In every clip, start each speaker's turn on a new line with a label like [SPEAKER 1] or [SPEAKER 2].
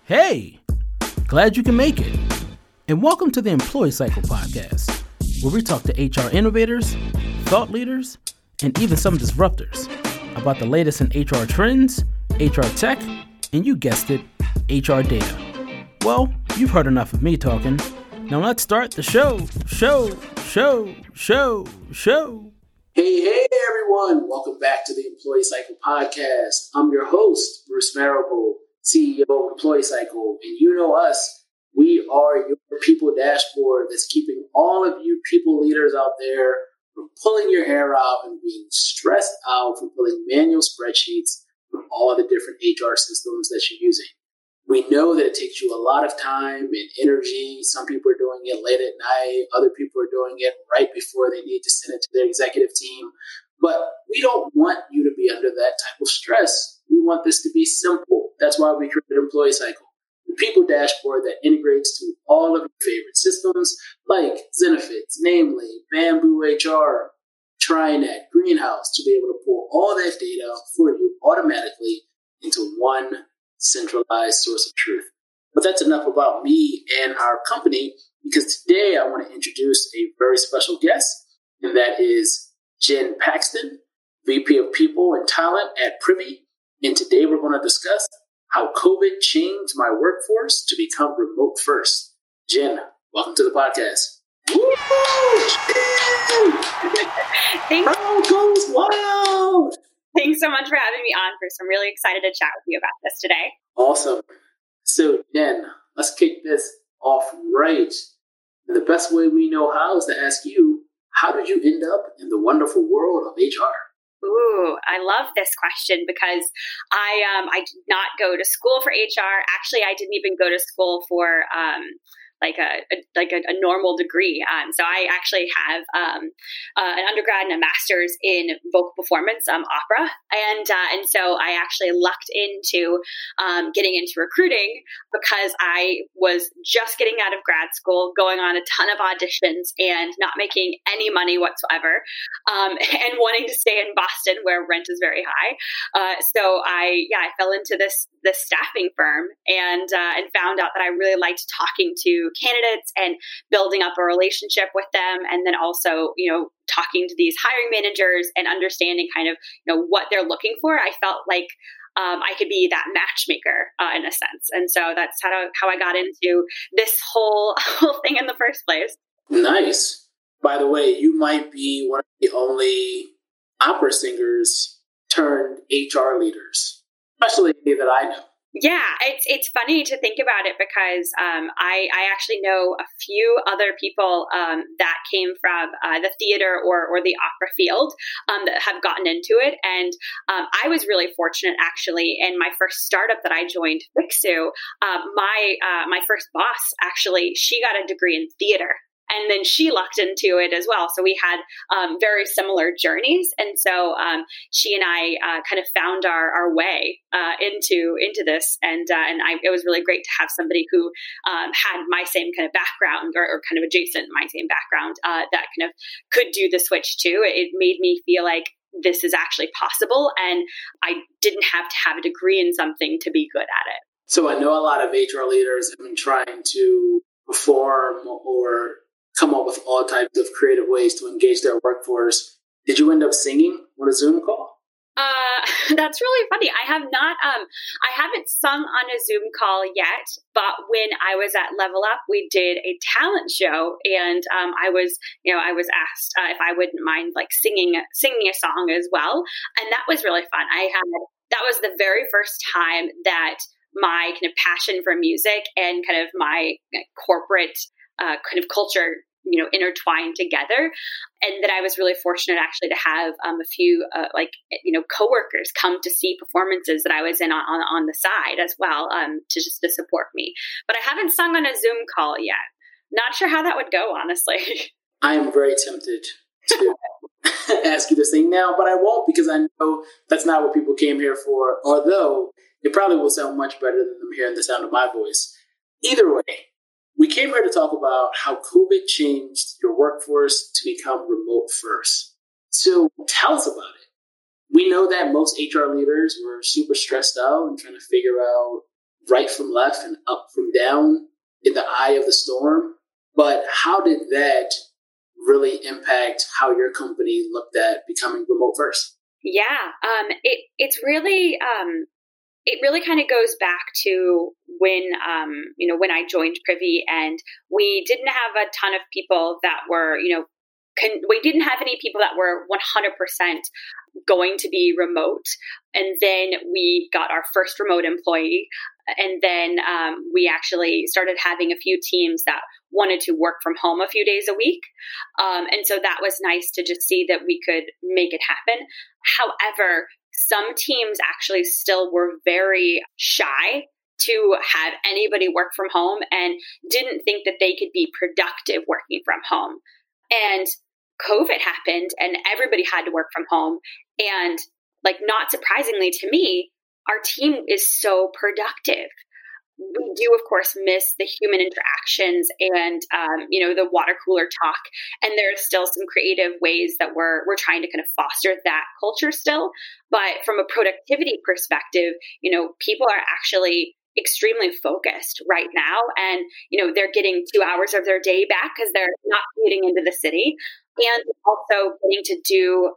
[SPEAKER 1] Hey, glad you can make it. And welcome to the Employee Cycle Podcast, where we talk to HR innovators, thought leaders, and even some disruptors about the latest in HR trends, HR tech, and you guessed it, HR data. Well, you've heard enough of me talking. Now let's start the show.
[SPEAKER 2] Hey, everyone. Welcome back to the Employee Cycle Podcast. I'm your host, Bruce Marable, CEO of Employee Cycle. And you know us, we are your people dashboard that's keeping all of you people leaders out there from pulling your hair out and being stressed out from pulling manual spreadsheets from all the different HR systems that you're using. We know that it takes you a lot of time and energy. Some people are doing it late at night. Other people are doing it right before they need to send it to their executive team. But we don't want you to be under that type of stress. We want this to be simple. That's why we created Employee Cycle, the people dashboard that integrates to all of your favorite systems like Zenefits, namely Bamboo HR, TriNet, Greenhouse, to be able to pull all that data for you automatically into one centralized source of truth. But that's enough about me and our company, because today I want to introduce a very special guest, and that is Jen Paxton, VP of People and Talent at Privy. And today we're going to discuss how COVID changed my workforce to become remote first. Jen, welcome to the podcast. Woo! Crowd goes wild!
[SPEAKER 3] Thanks so much for having me on, Bruce. I'm really excited to chat with you about this today.
[SPEAKER 2] Awesome. So, Jen, let's kick this off right. And the best way we know how is to ask you, how did you end up in the wonderful world of HR?
[SPEAKER 3] Ooh, I love this question because I did not go to school for HR. Actually, I didn't even go to school for a normal degree. So I actually have an undergrad and a master's in vocal performance, opera, and so I actually lucked into getting into recruiting because I was just getting out of grad school, going on a ton of auditions, and not making any money whatsoever, and wanting to stay in Boston where rent is very high. So I fell into this staffing firm and found out that I really liked talking to candidates and building up a relationship with them, and then also talking to these hiring managers and understanding kind of what they're looking for. I felt like I could be that matchmaker in a sense, and so that's how I got into this whole thing in the first place.
[SPEAKER 2] Nice. By the way, you might be one of the only opera singers turned HR leaders, especially that I know.
[SPEAKER 3] Yeah, it's funny to think about it because I actually know a few other people that came from the theater or the opera field that have gotten into it. And I was really fortunate, actually, in my first startup that I joined, Fixu. My first boss, actually, she got a degree in theater. And then she lucked into it as well. So we had very similar journeys. And so she and I kind of found our way into this. And it was really great to have somebody who had my same kind of background or kind of adjacent my same background that kind of could do the switch too. It made me feel like this is actually possible. And I didn't have to have a degree in something to be good at it.
[SPEAKER 2] So I know a lot of HR leaders have been trying to perform or come up with all types of creative ways to engage their workforce. Did you end up singing on a Zoom call?
[SPEAKER 3] That's really funny. I have not, I haven't sung on a Zoom call yet, but when I was at Level Up, we did a talent show, and I was asked if I wouldn't mind like singing a song as well. And that was really fun. That was the very first time that my kind of passion for music and kind of my corporate kind of culture intertwined together, and that I was really fortunate actually to have a few coworkers come to see performances that I was in on the side as well, to support me. But I haven't sung on a Zoom call yet. Not sure how that would go, honestly.
[SPEAKER 2] I am very tempted to ask you to sing now, but I won't, because I know that's not what people came here for, although it probably will sound much better than them hearing the sound of my voice. Either way, we came here to talk about how COVID changed your workforce to become remote first. So tell us about it. We know that most HR leaders were super stressed out and trying to figure out right from left and up from down in the eye of the storm. But how did that really impact how your company looked at becoming remote first?
[SPEAKER 3] Yeah, it's really it really kind of goes back to when when I joined Privy, and we didn't have a ton of people that were we didn't have any people that were 100% going to be remote. And then we got our first remote employee. And then we actually started having a few teams that wanted to work from home a few days a week. And so that was nice to just see that we could make it happen. However, some teams actually still were very shy to have anybody work from home and didn't think that they could be productive working from home. And COVID happened and everybody had to work from home. And not surprisingly to me, our team is so productive. We do, of course, miss the human interactions and, the water cooler talk. And there's still some creative ways that we're trying to kind of foster that culture still. But from a productivity perspective, people are actually extremely focused right now. And, they're getting 2 hours of their day back because they're not commuting into the city. And also getting to do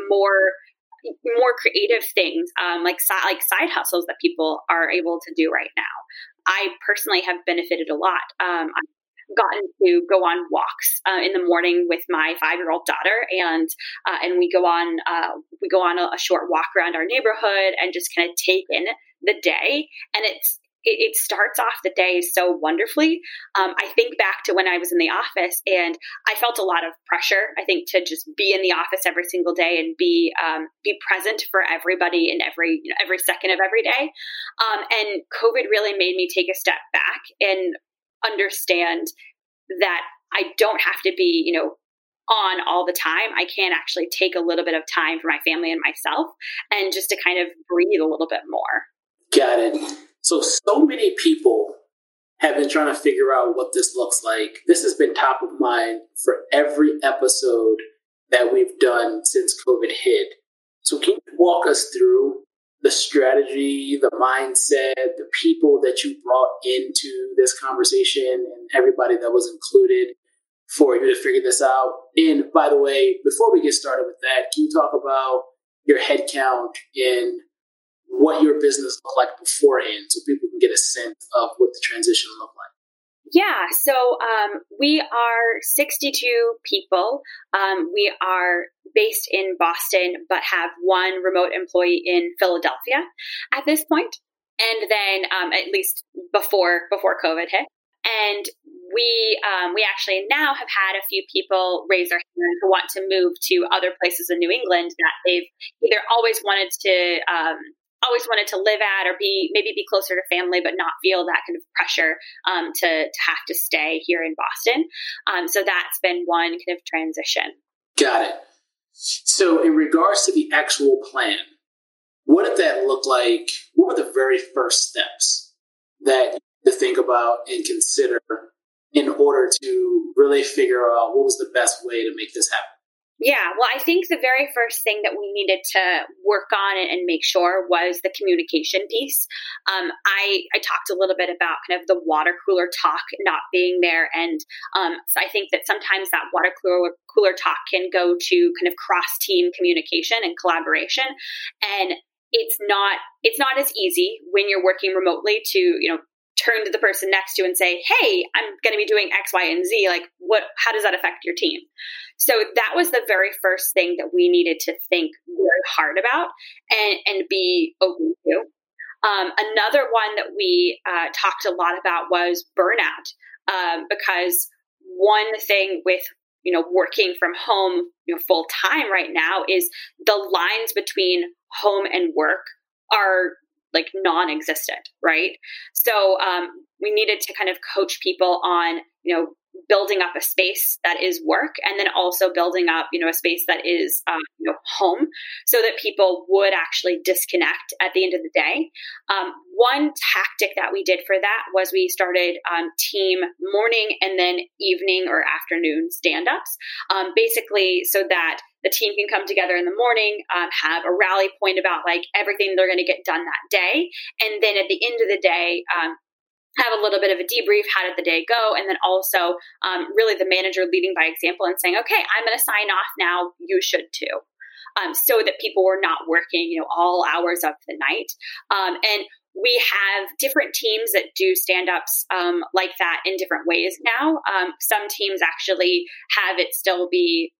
[SPEAKER 3] more creative things, like side hustles that people are able to do right now. I personally have benefited a lot. I've gotten to go on walks in the morning with my 5-year-old daughter, and we go on a short walk around our neighborhood and just kind of take in the day. And it starts off the day so wonderfully. I think back to when I was in the office, and I felt a lot of pressure, I think, to just be in the office every single day and be present for everybody in every second of every day. And COVID really made me take a step back and understand that I don't have to be, on all the time. I can actually take a little bit of time for my family and myself, and just to kind of breathe a little bit more.
[SPEAKER 2] Got it. So many people have been trying to figure out what this looks like. This has been top of mind for every episode that we've done since COVID hit. So can you walk us through the strategy, the mindset, the people that you brought into this conversation, and everybody that was included for you to figure this out? And by the way, before we get started with that, can you talk about your headcount and what your business looked like beforehand so people can get a sense of what the transition looked like?
[SPEAKER 3] Yeah, so we are 62 people. We are based in Boston, but have one remote employee in Philadelphia at this point. And then at least before COVID hit. And we actually now have had a few people raise their hand who want to move to other places in New England that they've either always wanted to live at, or maybe be closer to family, but not feel that kind of pressure to have to stay here in Boston. So that's been one kind of transition.
[SPEAKER 2] Got it. So in regards to the actual plan, what did that look like? What were the very first steps that you had to think about and consider in order to really figure out what was the best way to make this happen?
[SPEAKER 3] Yeah, well, I think the very first thing that we needed to work on and make sure was the communication piece. I talked a little bit about kind of the water cooler talk not being there. And so I think that sometimes that water cooler talk can go to kind of cross-team communication and collaboration. And it's not as easy when you're working remotely to, turn to the person next to you and say, hey, I'm going to be doing X, Y, and Z. How does that affect your team? So that was the very first thing that we needed to think very hard about and be open to. Another one that we talked a lot about was burnout, because one thing with working from home full time right now is the lines between home and work are non-existent, right? So we needed to kind of coach people on, building up a space that is work, and then also building up, a space that is, home, so that people would actually disconnect at the end of the day. One tactic that we did for that was we started team morning and then evening or afternoon stand-ups, basically so that the team can come together in the morning, have a rally point about like everything they're going to get done that day. And then at the end of the day, have a little bit of a debrief. How did the day go? And then also really the manager leading by example and saying, okay, I'm going to sign off now. You should too. So that people were not working, all hours of the night. And we have different teams that do stand-ups like that in different ways now. Some teams actually have it still be,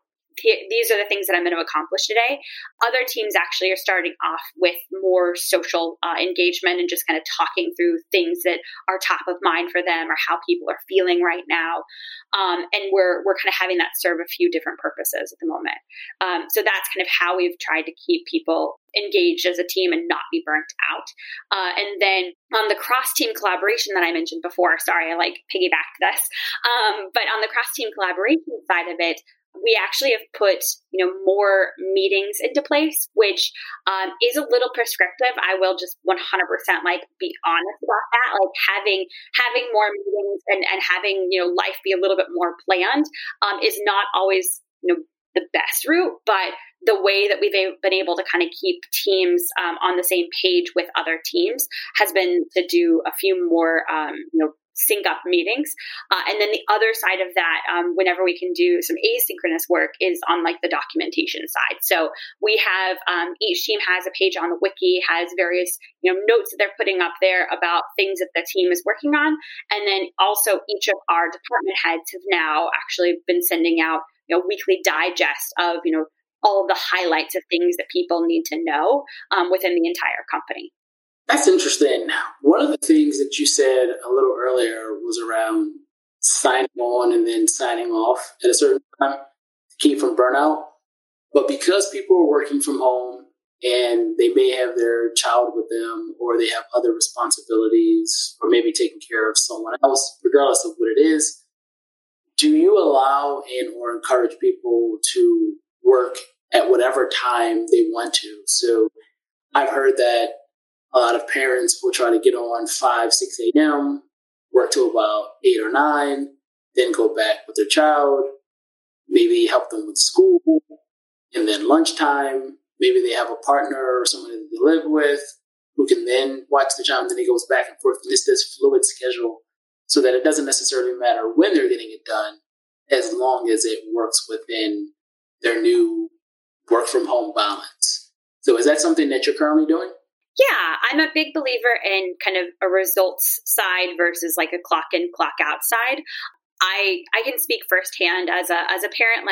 [SPEAKER 3] these are the things that I'm going to accomplish today. Other teams actually are starting off with more social engagement and just kind of talking through things that are top of mind for them or how people are feeling right now. And we're kind of having that serve a few different purposes at the moment. So that's kind of how we've tried to keep people engaged as a team and not be burnt out. And then on the cross-team collaboration that I mentioned before, sorry, I piggybacked this. But on the cross-team collaboration side of it, we actually have put, more meetings into place, which is a little prescriptive. I will just 100% be honest about that. Having more meetings and having, life be a little bit more planned is not always, the best route, but the way that we've been able to kind of keep teams on the same page with other teams has been to do a few more, sync up meetings. And then the other side of that, whenever we can do some asynchronous work, is on the documentation side. So we have each team has a page on the wiki, has various notes that they're putting up there about things that the team is working on. And then also each of our department heads have now actually been sending out weekly digest of all of the highlights of things that people need to know within the entire company.
[SPEAKER 2] That's interesting. One of the things that you said a little earlier was around signing on and then signing off at a certain time to keep from burnout. But because people are working from home and they may have their child with them or they have other responsibilities or maybe taking care of someone else, regardless of what it is, do you allow or encourage people to work at whatever time they want to? So I've heard that a lot of parents will try to get on 5, 6 a.m., work till about 8 or 9, then go back with their child, maybe help them with school, and then lunchtime, maybe they have a partner or someone that they live with who can then watch the child, and then he goes back and forth. And it's this fluid schedule so that it doesn't necessarily matter when they're getting it done as long as it works within their new work from home balance. So is that something that you're currently doing?
[SPEAKER 3] Yeah, I'm a big believer in kind of a results side versus a clock in, clock out side. I can speak firsthand as a parent.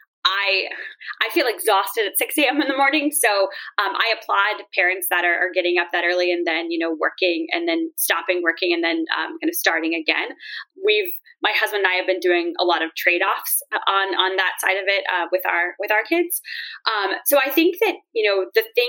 [SPEAKER 3] I feel exhausted at 6 a.m. in the morning. So I applaud parents that are getting up that early and then, working and then stopping working and then kind of starting again. My husband and I have been doing a lot of trade-offs on that side of it with our kids. So I think that, the thing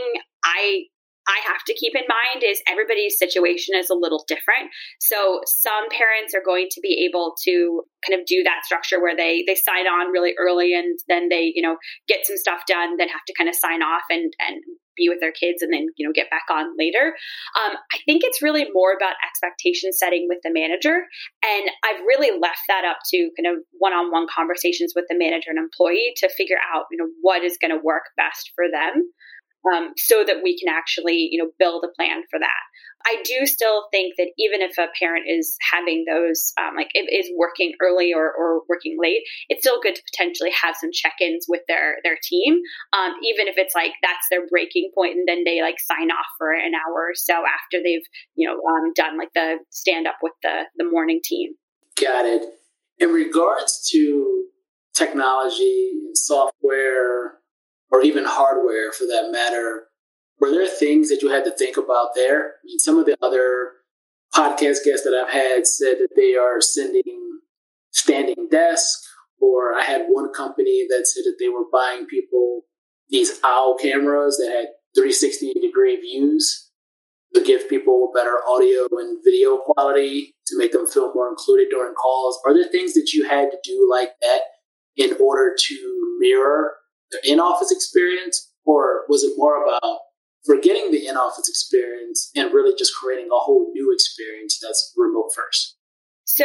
[SPEAKER 3] I have to keep in mind is everybody's situation is a little different. So some parents are going to be able to kind of do that structure where they sign on really early and then they, get some stuff done, then have to kind of sign off and be with their kids and then, get back on later. I think it's really more about expectation setting with the manager. And I've really left that up to kind of one-on-one conversations with the manager and employee to figure out, what is going to work best for them. So that we can actually, build a plan for that. I do still think that even if a parent is having those, is working early or working late, it's still good to potentially have some check-ins with their team, even if it's that's their breaking point, and then they sign off for an hour or so after they've, done the stand up with the morning team.
[SPEAKER 2] Got it. In regards to technology and software, or even hardware for that matter, were there things that you had to think about there? I mean, some of the other podcast guests that I've had said that they are sending standing desk, or I had one company that said that they were buying people these OWL cameras that had 360-degree views to give people better audio and video quality to make them feel more included during calls. Are there things that you had to do like that in order to mirror the in-office experience, or was it more about forgetting the in-office experience and really just creating a whole new experience that's remote first?
[SPEAKER 3] So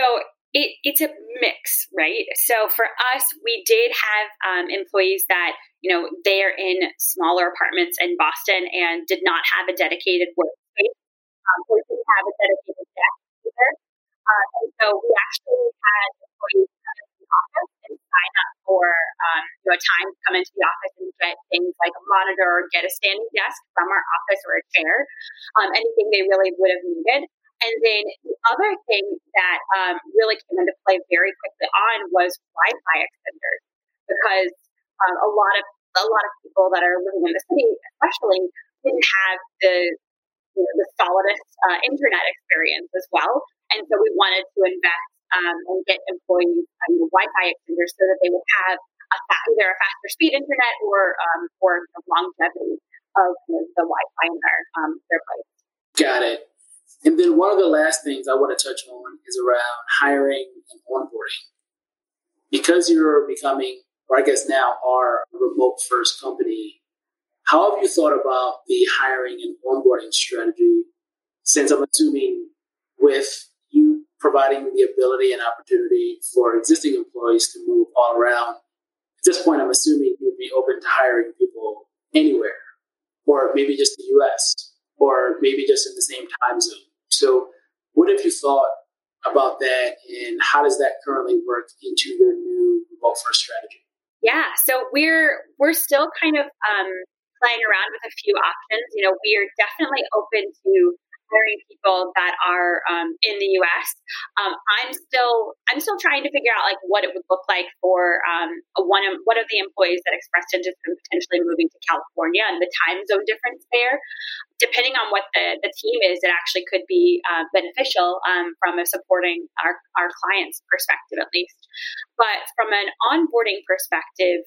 [SPEAKER 3] It's a mix, right? So for us, we did have employees that, they're in smaller apartments in Boston and did not have a dedicated workspace, or didn't have a dedicated desk either. And so we actually had employees come into the office and sign up for a time to come into the office and get things like a monitor or get a standing desk from our office or a chair, anything they really would have needed. And then the other thing that really came into play very quickly on was Wi-Fi extenders, because a lot of people that are living in the city, especially, didn't have the solidest internet experience as well. And so we wanted to invest and get employees Wi-Fi extenders so that they would have either a faster speed internet or longevity of the Wi-Fi in their place.
[SPEAKER 2] Got it. And then one of the last things I want to touch on is around hiring and onboarding. Because you're becoming, or I guess now are, a remote first company, how have you thought about the hiring and onboarding strategy? Since I'm assuming with you providing the ability and opportunity for existing employees to move all around, at this point, I'm assuming you'd be open to hiring people anywhere, or maybe just the US, or maybe just in the same time zone. So what have you thought about that, and how does that currently work into your new remote first strategy?
[SPEAKER 3] Yeah, so we're still kind of playing around with a few options. We are definitely open to hiring people that are in the US. I'm still trying to figure out like what it would look like for one of the employees that expressed interest in potentially moving to California and the time zone difference there. Depending on what the team is, it actually could be beneficial from a supporting our clients' perspective, at least. But from an onboarding perspective,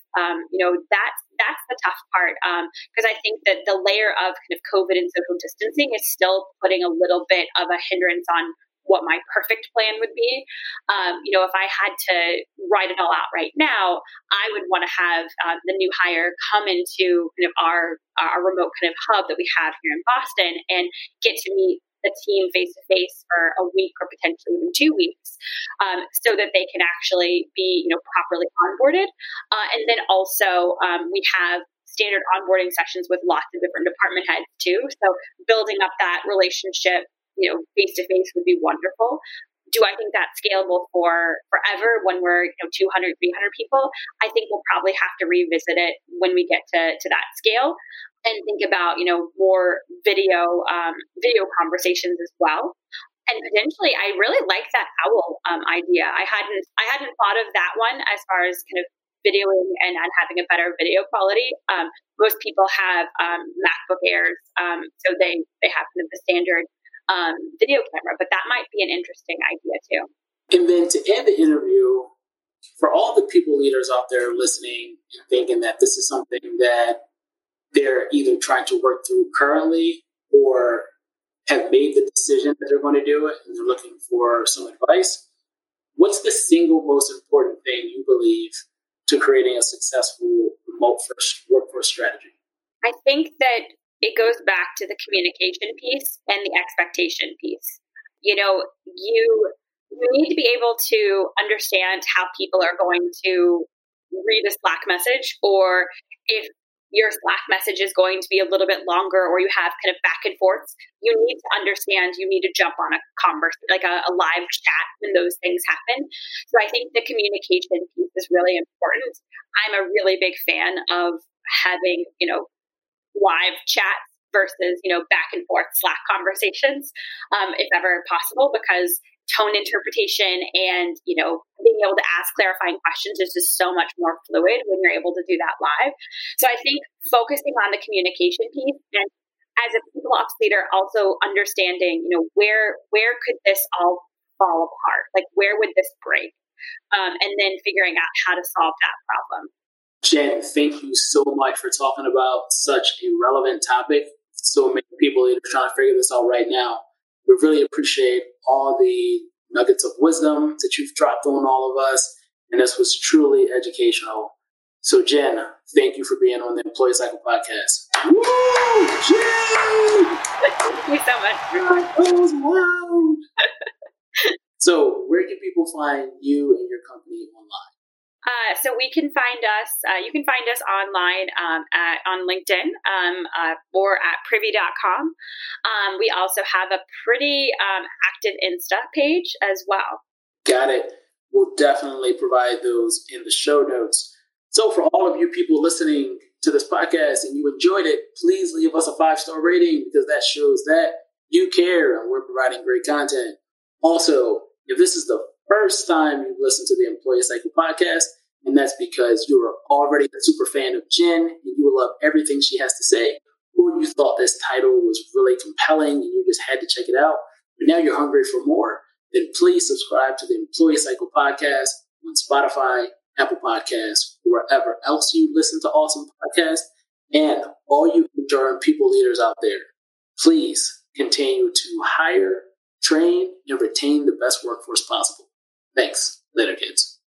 [SPEAKER 3] that's the tough part, because I think that the layer of kind of COVID and social distancing is still putting a little bit of a hindrance on what my perfect plan would be. If I had to write it all out right now, I would want to have the new hire come into kind of our remote kind of hub that we have here in Boston and get to meet the team face to face for a week or potentially even 2 weeks, so that they can actually be properly onboarded. And then also we have standard onboarding sessions with lots of different department heads too. So building up that relationship face to face would be wonderful. Do I think that's scalable for forever when we're 200, 300 people? I think we'll probably have to revisit it when we get to that scale and think about more video conversations as well. And potentially, I really like that OWL idea. I hadn't thought of that one as far as kind of videoing and having a better video quality. Most people have MacBook Airs, so they have kind of the standard video camera, but that might be an interesting idea too.
[SPEAKER 2] And then to end the interview, for all the people leaders out there listening and thinking that this is something that they're either trying to work through currently or have made the decision that they're going to do it and they're looking for some advice, what's the single most important thing you believe to creating a successful remote first workforce strategy?
[SPEAKER 3] I think that it goes back to the communication piece and the expectation piece. You need to be able to understand how people are going to read a Slack message, or if your Slack message is going to be a little bit longer or you have kind of back and forths, you need to understand, you need to jump on a conversation, like a live chat when those things happen. So I think the communication piece is really important. I'm a really big fan of having, live chats versus, back and forth Slack conversations, if ever possible, because tone interpretation and, being able to ask clarifying questions is just so much more fluid when you're able to do that live. So I think focusing on the communication piece, and as a people ops leader, also understanding, where could this all fall apart? Like, where would this break? And then figuring out how to solve that problem.
[SPEAKER 2] Jen, thank you so much for talking about such a relevant topic. So many people are trying to figure this out right now. We really appreciate all the nuggets of wisdom that you've dropped on all of us, and this was truly educational. So Jen, thank you for being on the Employee Cycle Podcast. Woo! Jen!
[SPEAKER 3] Thank you so much.
[SPEAKER 2] That was wild. So where can people find you and your company online?
[SPEAKER 3] So we can find us. You can find us online on LinkedIn or at privy.com. We also have a pretty active Insta page as well.
[SPEAKER 2] Got it. We'll definitely provide those in the show notes. So for all of you people listening to this podcast and you enjoyed it, please leave us a 5-star rating because that shows that you care and we're providing great content. Also, if this is the first time you've listened to the Employee Cycle podcast, and that's because you are already a super fan of Jen and you love everything she has to say, or you thought this title was really compelling and you just had to check it out, but now you're hungry for more, then please subscribe to the Employee Cycle podcast on Spotify, Apple Podcasts, wherever else you listen to awesome podcasts. And all you HR and people leaders out there, please continue to hire, train, and retain the best workforce possible. Thanks. Later, kids.